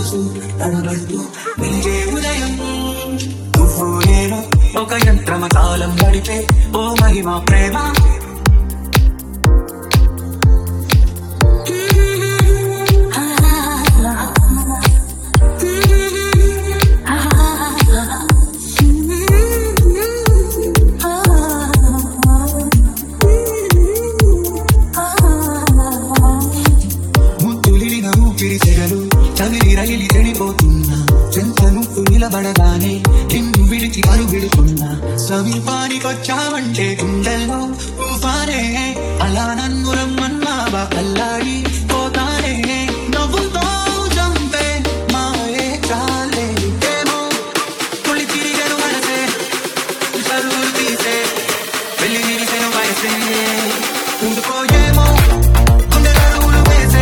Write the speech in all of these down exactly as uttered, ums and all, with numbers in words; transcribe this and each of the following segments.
మనసు తడబడుతూ వెలిగే ఉదయం నువ్వు నేను ఒక యంత్రమ కాలం గడిపే ఓ మహిమ ప్రేమ చదివి రైలి చెడిపోతున్నా చెంత నువ్వు నిలబడగానే నిన్ను విడిచి అరుగిడుతున్నా సమీపానికొచ్చావంటే గుండెల్లో తుఫానే అలా నన్ను రమ్మన్నావా అల్లాడి పోతానే నవ్వుతో చంపే మాయే చాలే ఏమో కొలి తిరిగను మనసే సరువులు తీసే వెళ్ళి నిలిసెను వయసే ఉండిపోయేమో గుండె నడువులు వేసే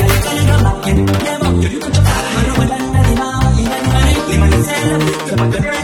But